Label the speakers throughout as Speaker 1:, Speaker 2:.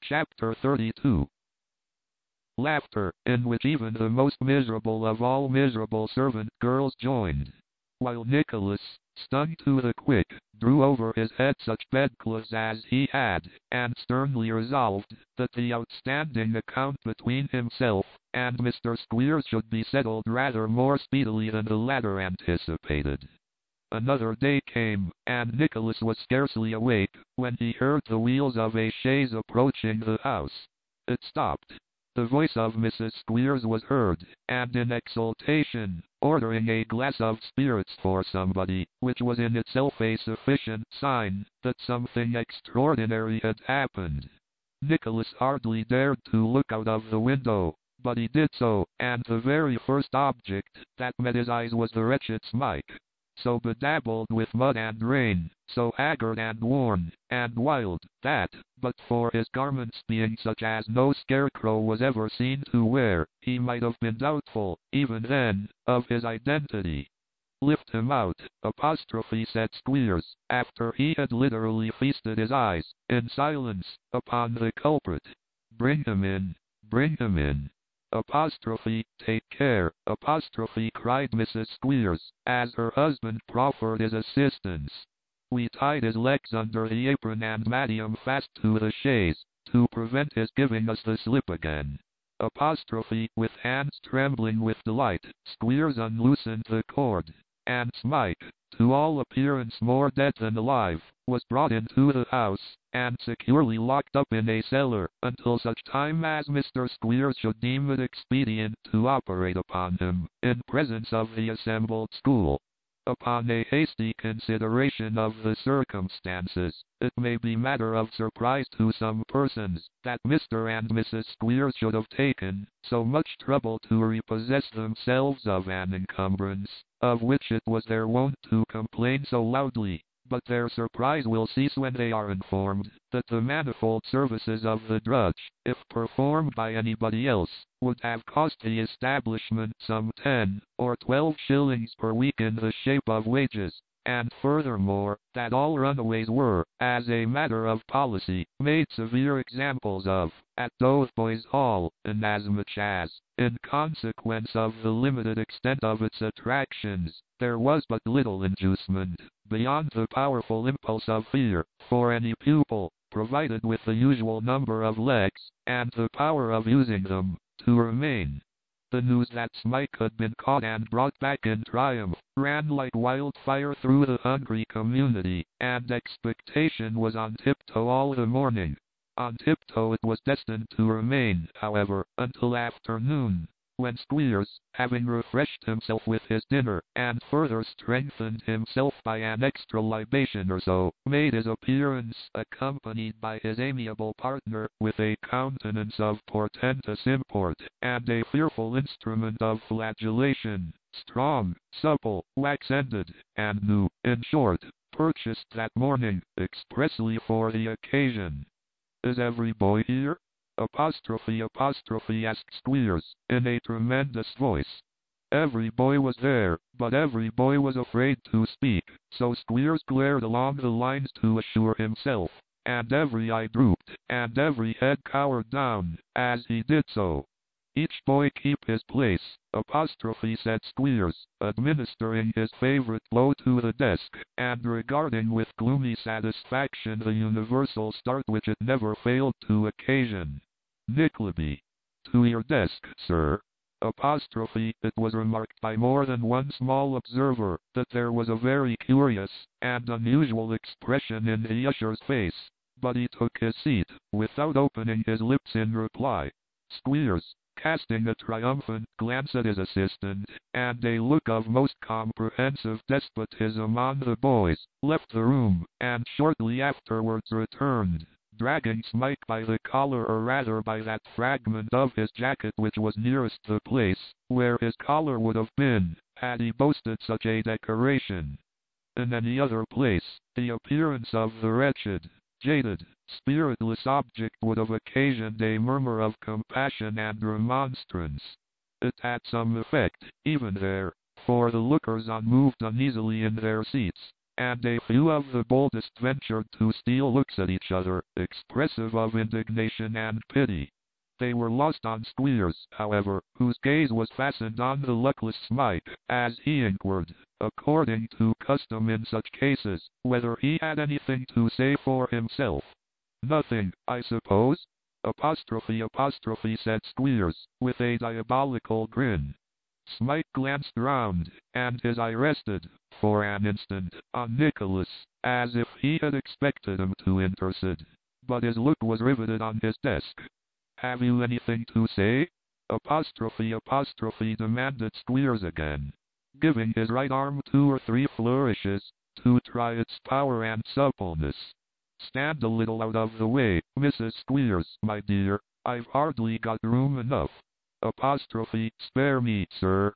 Speaker 1: Chapter 32. Laughter, in which even the most miserable of all miserable servant girls joined, while Nicholas, stung to the quick, drew over his head such bedclothes as he had, and sternly resolved that the outstanding account between himself and Mr. Squeers should be settled rather more speedily than the latter anticipated. Another day came, and Nicholas was scarcely awake when he heard the wheels of a chaise approaching the house. It stopped. The voice of Mrs. Squeers was heard, and in exultation, ordering a glass of spirits for somebody, which was in itself a sufficient sign that something extraordinary had happened. Nicholas hardly dared to look out of the window, but he did so, and the very first object that met his eyes was the wretched Smike, so bedabbled with mud and rain, so haggard and worn, and wild, that, but for his garments being such as no scarecrow was ever seen to wear, he might have been doubtful, even then, of his identity. "Lift him out," said Squeers, after he had literally feasted his eyes, in silence, upon the culprit. "Bring him in, bring him in." "Take care," cried Mrs. Squeers, as her husband proffered his assistance. "We tied his legs under the apron and made him fast to the chaise, to prevent his giving us the slip again." With hands trembling with delight, Squeers unloosened the cord, and Smike, to all appearance more dead than alive, was brought into the house, and securely locked up in a cellar, until such time as Mr. Squeers should deem it expedient to operate upon him, in presence of the assembled school. Upon a hasty consideration of the circumstances, it may be matter of surprise to some persons, that Mr. and Mrs. Squeers should have taken so much trouble to repossess themselves of an encumbrance, of which it was their wont to complain so loudly. But their surprise will cease when they are informed that the manifold services of the drudge, if performed by anybody else, would have cost the establishment some 10 or 12 shillings per week in the shape of wages, and furthermore, that all runaways were, as a matter of policy, made severe examples of, at Dotheboys Hall, inasmuch as, in consequence of the limited extent of its attractions, there was but little inducement, beyond the powerful impulse of fear, for any pupil, provided with the usual number of legs, and the power of using them, to remain. The news that Smike had been caught and brought back in triumph ran like wildfire through the hungry community, and expectation was on tiptoe all the morning. On tiptoe it was destined to remain, however, until afternoon, when Squeers, having refreshed himself with his dinner, and further strengthened himself by an extra libation or so, made his appearance, accompanied by his amiable partner, with a countenance of portentous import, and a fearful instrument of flagellation, strong, supple, wax-ended, and new, in short, purchased that morning, expressly for the occasion. "Is every boy here?" asked Squeers, in a tremendous voice. Every boy was there, but every boy was afraid to speak, so Squeers glared along the lines to assure himself, and every eye drooped, and every head cowered down, as he did so. "Each boy keep his place," said Squeers, administering his favorite blow to the desk, and regarding with gloomy satisfaction the universal start which it never failed to occasion. "Nickleby." "To your desk, sir." It was remarked by more than one small observer that there was a very curious and unusual expression in the usher's face, but he took his seat, without opening his lips in reply. Squeers, casting a triumphant glance at his assistant, and a look of most comprehensive despotism on the boys, left the room, and shortly afterwards returned, dragging Smike by the collar, or rather by that fragment of his jacket which was nearest the place where his collar would have been, had he boasted such a decoration. In any other place, the appearance of the wretched, jaded, spiritless object would have occasioned a murmur of compassion and remonstrance. It had some effect, even there, for the lookers-on moved uneasily in their seats, and a few of the boldest ventured to steal looks at each other, expressive of indignation and pity. They were lost on Squeers, however, whose gaze was fastened on the luckless Smike, as he inquired, according to custom in such cases, whether he had anything to say for himself. "Nothing, I suppose?" Said Squeers, with a diabolical grin. Smike glanced round, and his eye rested, for an instant, on Nicholas, as if he had expected him to intercede. But his look was riveted on his desk. "Have you anything to say?" Demanded Squeers again, giving his right arm 2 or 3 flourishes, to try its power and suppleness. "Stand a little out of the way, Mrs. Squeers, my dear. I've hardly got room enough." "Spare me, sir."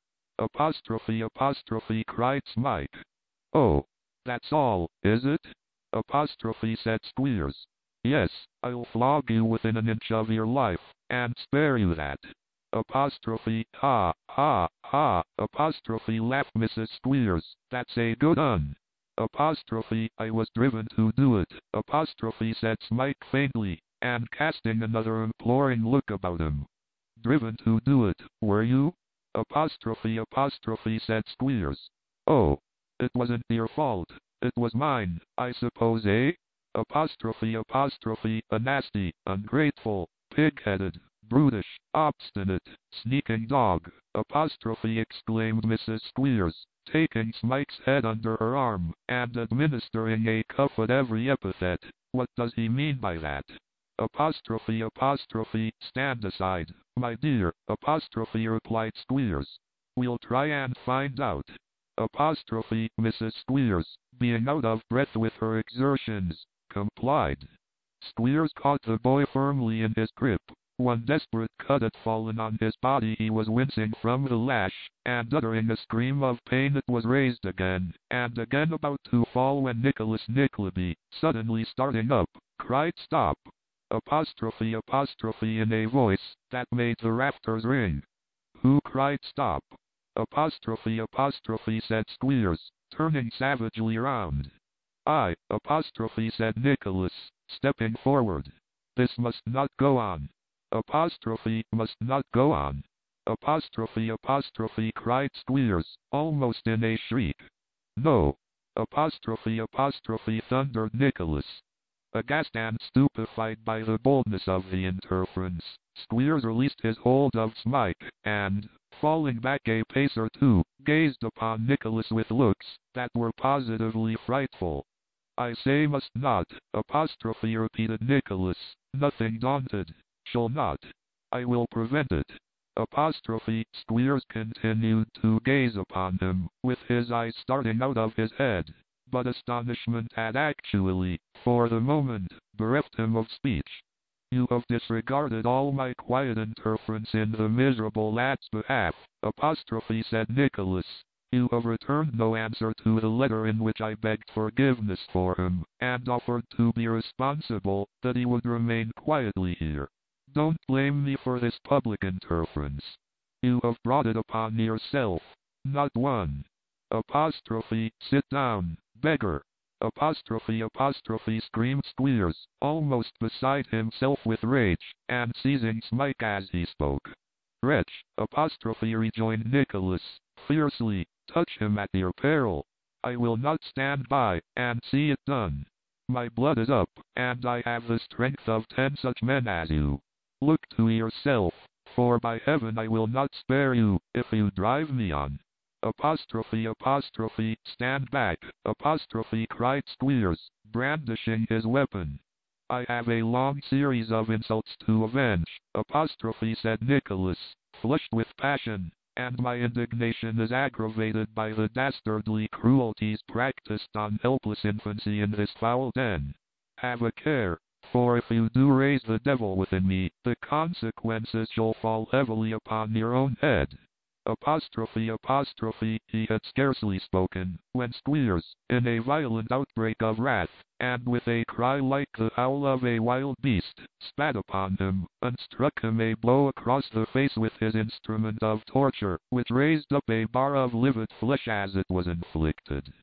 Speaker 1: Cried Smike. "Oh, that's all, is it?" Said Squeers. "Yes, I'll flog you within an inch of your life, and spare you that." "Ha, ha, ha!" Laughed Mrs. Squeers. "That's a good un." "I was driven to do it," said Smike faintly, and casting another imploring look about him. "Driven to do it, were you?" Said Squeers. "Oh, it wasn't your fault. It was mine, I suppose, eh?" A nasty, ungrateful, pig-headed, brutish, obstinate, sneaking dog, exclaimed Mrs. Squeers, taking Smike's head under her arm, and administering a cuff at every epithet. "What does he mean by that?" Stand aside, my dear, replied Squeers. "We'll try and find out." Mrs. Squeers, being out of breath with her exertions, complied. Squeers caught the boy firmly in his grip. One desperate cut had fallen on his body. He was wincing from the lash, and uttering a scream of pain it was raised again, and again about to fall when Nicholas Nickleby, suddenly starting up, cried "Stop!" In a voice that made the rafters ring. "Who cried stop?" Said Squeers, turning savagely round. "I," said Nicholas, stepping forward. "This must not go on." "Must not go on." Cried Squeers, almost in a shriek. "No." Thundered Nicholas. Aghast and stupefied by the boldness of the interference, Squeers released his hold of Smike, and, falling back a pace or 2, gazed upon Nicholas with looks that were positively frightful. "I say must not," repeated Nicholas, nothing daunted. "Shall not. I will prevent it." Squeers continued to gaze upon him, with his eyes starting out of his head. But astonishment had actually, for the moment, bereft him of speech. "You have disregarded all my quiet interference in the miserable lad's behalf," said Nicholas. "You have returned no answer to the letter in which I begged forgiveness for him, and offered to be responsible, that he would remain quietly here. Don't blame me for this public interference. You have brought it upon yourself. Not one. Sit down, beggar." Screamed Squeers, almost beside himself with rage, and seizing Smike as he spoke. "Wretch," rejoined Nicholas, fiercely, "touch him at your peril. I will not stand by, and see it done. My blood is up, and I have the strength of 10 such men as you. Look to yourself, for by heaven I will not spare you, if you drive me on." Stand back, cried Squeers, brandishing his weapon. "I have a long series of insults to avenge," said Nicholas, flushed with passion, "and my indignation is aggravated by the dastardly cruelties practiced on helpless infancy in this foul den. Have a care, for if you do raise the devil within me, the consequences shall fall heavily upon your own head." He had scarcely spoken, when Squeers, in a violent outbreak of wrath, and with a cry like the howl of a wild beast, spat upon him, and struck him a blow across the face with his instrument of torture, which raised up a bar of livid flesh as it was inflicted.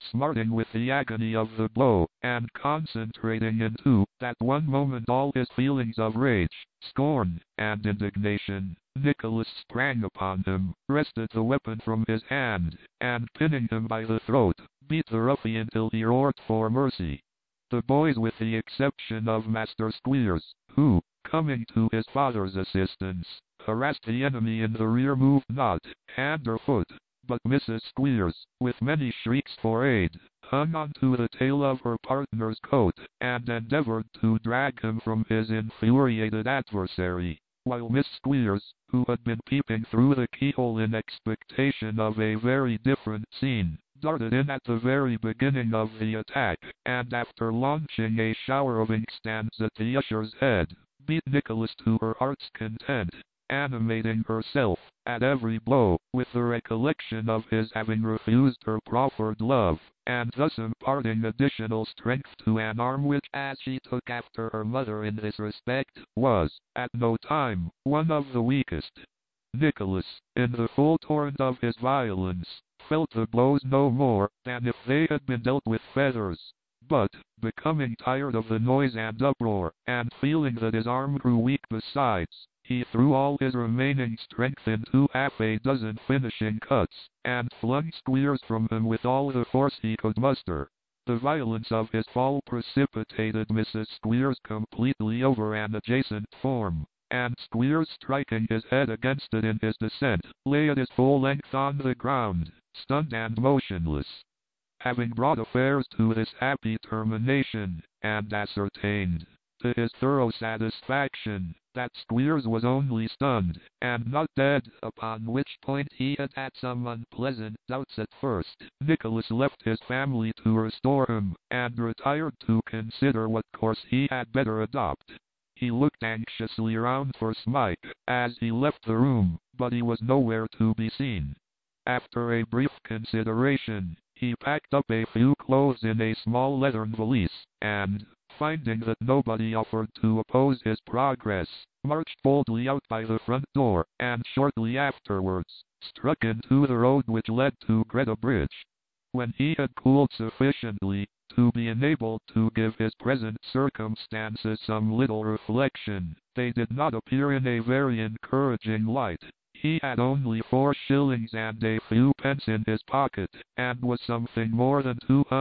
Speaker 1: smarting with the agony of the blow, and concentrating into that one moment all his feelings of rage, scorn, and indignation. Nicholas sprang upon him, wrested the weapon from his hand, and pinning him by the throat, beat the ruffian till he roared for mercy. The boys, with the exception of Master Squeers, who, coming to his father's assistance, harassed the enemy in the rear, moved not hand or foot, but Mrs. Squeers, with many shrieks for aid, hung on to the tail of her partner's coat, and endeavored to drag him from his infuriated adversary, while Miss Squeers, who had been peeping through the keyhole in expectation of a very different scene, darted in at the very beginning of the attack, and after launching a shower of inkstands at the usher's head, beat Nicholas to her heart's content, animating herself, at every blow, with the recollection of his having refused her proffered love, and thus imparting additional strength to an arm which, as she took after her mother in this respect, was, at no time, one of the weakest. Nicholas, in the full torrent of his violence, felt the blows no more than if they had been dealt with feathers. But, becoming tired of the noise and uproar, and feeling that his arm grew weak besides, he threw all his remaining strength into half a dozen finishing cuts, and flung Squeers from him with all the force he could muster. The violence of his fall precipitated Mrs. Squeers completely over an adjacent form, and Squeers, striking his head against it in his descent, lay at his full length on the ground, stunned and motionless. Having brought affairs to this happy termination, and ascertained, to his thorough satisfaction, that Squeers was only stunned, and not dead, upon which point he had had some unpleasant doubts at first, Nicholas left his family to restore him, and retired to consider what course he had better adopt. He looked anxiously round for Smike, as he left the room, but he was nowhere to be seen. After a brief consideration, he packed up a few clothes in a small leathern valise, and, finding that nobody offered to oppose his progress, marched boldly out by the front door, and shortly afterwards, struck into the road which led to Greta Bridge. When he had cooled sufficiently to be enabled to give his present circumstances some little reflection, they did not appear in a very encouraging light. He had only 4 shillings and a few pence in his pocket, and was something more than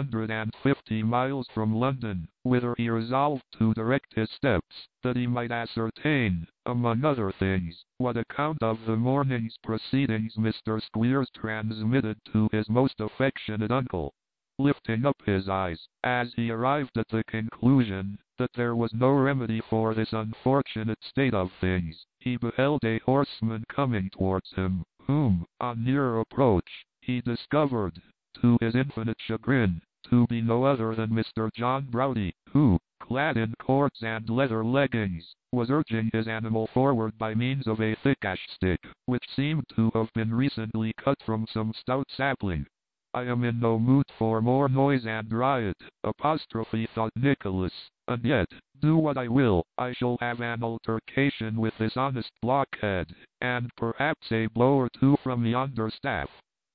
Speaker 1: 250 miles from London, whither he resolved to direct his steps, that he might ascertain, among other things, what account of the morning's proceedings Mr. Squeers transmitted to his most affectionate uncle. Lifting up his eyes, as he arrived at the conclusion that there was no remedy for this unfortunate state of things, he beheld a horseman coming towards him, whom, on nearer approach, he discovered, to his infinite chagrin, to be no other than Mr. John Browdie, who, clad in cords and leather leggings, was urging his animal forward by means of a thick ash stick, which seemed to have been recently cut from some stout sapling. I am in no mood for more noise and riot, thought Nicholas, and yet, do what I will, I shall have an altercation with this honest blockhead, and perhaps a blow or two from yonder staff.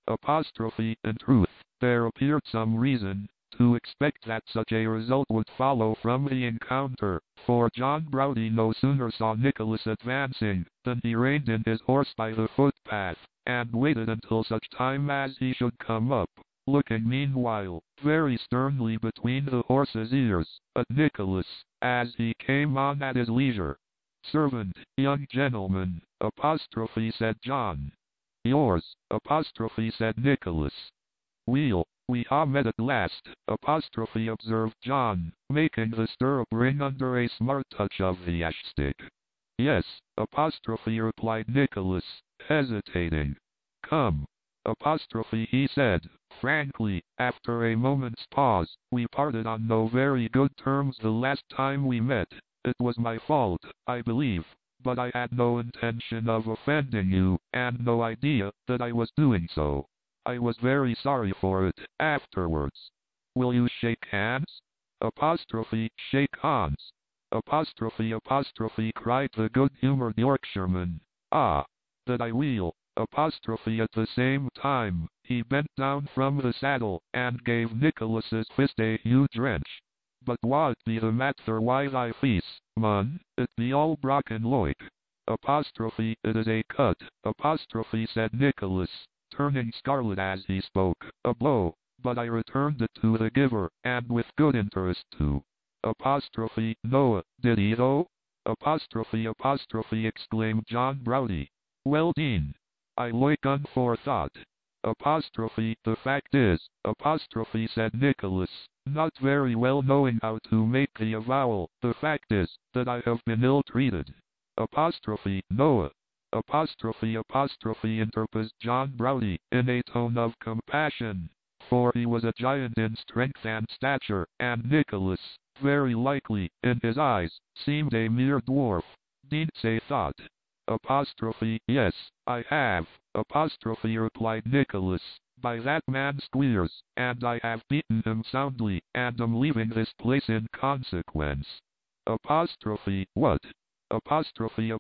Speaker 1: In truth, there appeared some reason to expect that such a result would follow from the encounter, for John Browdie no sooner saw Nicholas advancing, than he reined in his horse by the footpath, and waited until such time as he should come up, looking meanwhile, very sternly between the horse's ears, at Nicholas, as he came on at his leisure. "Servant, young gentleman, said John. "Yours, said Nicholas. "Weel, we ha' met at last, observed John, making the stirrup ring under a smart touch of the ash-stick. "Yes, replied Nicholas, hesitating. "Come, he said, frankly, after a moment's pause, we parted on no very good terms the last time we met. It was my fault, I believe, but I had no intention of offending you, and no idea that I was doing so. I was very sorry for it, afterwards. Will you shake hands? Shake hands. Cried the good-humoured Yorkshireman. Ah, that I will, Apostrophe at the same time, he bent down from the saddle, and gave Nicholas's fist a huge wrench. But what be the matter wy thy face, man? It be all broken loik. Apostrophe, it is a cut. Apostrophe, said Nicholas, turning scarlet as he spoke. A blow, but I returned it to the giver, and with good interest too. Apostrophe, no, did he though? Apostrophe, exclaimed John Browdie. Well, Dean, I loik unforethought. Apostrophe, the fact is, apostrophe, said Nicholas, not very well knowing how to make the avowal, the fact is, that I have been ill-treated. Apostrophe, Noah. Apostrophe, interposed John Browdie, in a tone of compassion, for he was a giant in strength and stature, and Nicholas, very likely, in his eyes, seemed a mere dwarf. Dean say thought. Apostrophe, yes, I have. Apostrophe, replied Nicholas, by that man Squeers, and I have beaten him soundly, and am leaving this place in consequence. Apostrophe, what? Apostrophe,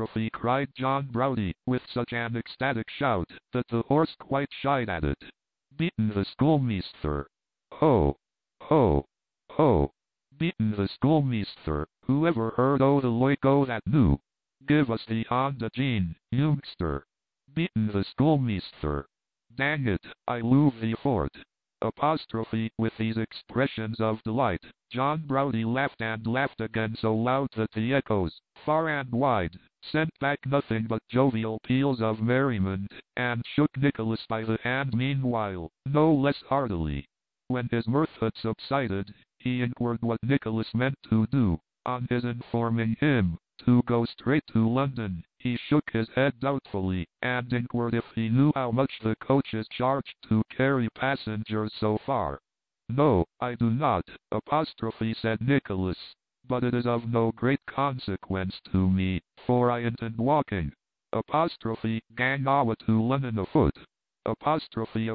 Speaker 1: cried John Browdie, with such an ecstatic shout, that the horse quite shied at it. Beaten the schoolmeasther. Ho! Ho! Ho! Beaten the schoolmeasther, whoever heard o' the loik o' that new? Give us the Honda Jean, youngster. Beaten the schoolmeasther. Dang it, I love thee for't. Apostrophe, with these expressions of delight, John Browdie laughed and laughed again so loud that the echoes, far and wide, sent back nothing but jovial peals of merriment, and shook Nicholas by the hand meanwhile, no less heartily. When his mirth had subsided, he inquired what Nicholas meant to do. On his informing him to go straight to London, he shook his head doubtfully, and inquired if he knew how much the coaches charged to carry passengers so far. No, I do not, apostrophe, said Nicholas, but it is of no great consequence to me, for I intend walking. Apostrophe, gang awa to London afoot. Apostrophe,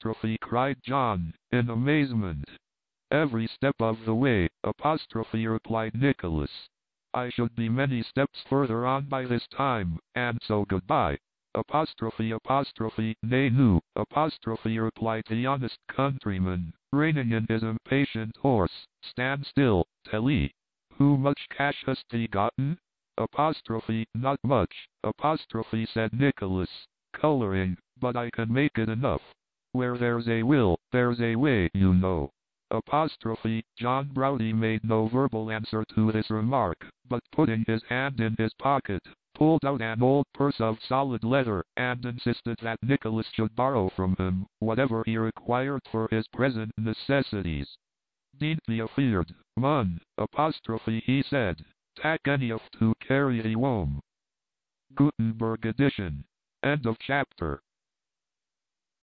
Speaker 1: cried John, in amazement. Every step of the way, apostrophe, replied Nicholas. I should be many steps further on by this time, and so goodbye. Apostrophe, nay nu, apostrophe, replied the honest countryman, reining in his impatient horse. Stand still, Telly. Who much cash hast thee gotten? Apostrophe, not much, apostrophe, said Nicholas, coloring, but I can make it enough. Where there's a will, there's a way, you know. Apostrophe, John Browdie made no verbal answer to this remark, but putting his hand in his pocket, pulled out an old purse of solid leather, and insisted that Nicholas should borrow from him whatever he required for his present necessities. Dean't be afeard, mun, apostrophe, he said, tak any of to carry thee home. Gutenberg edition. End of chapter.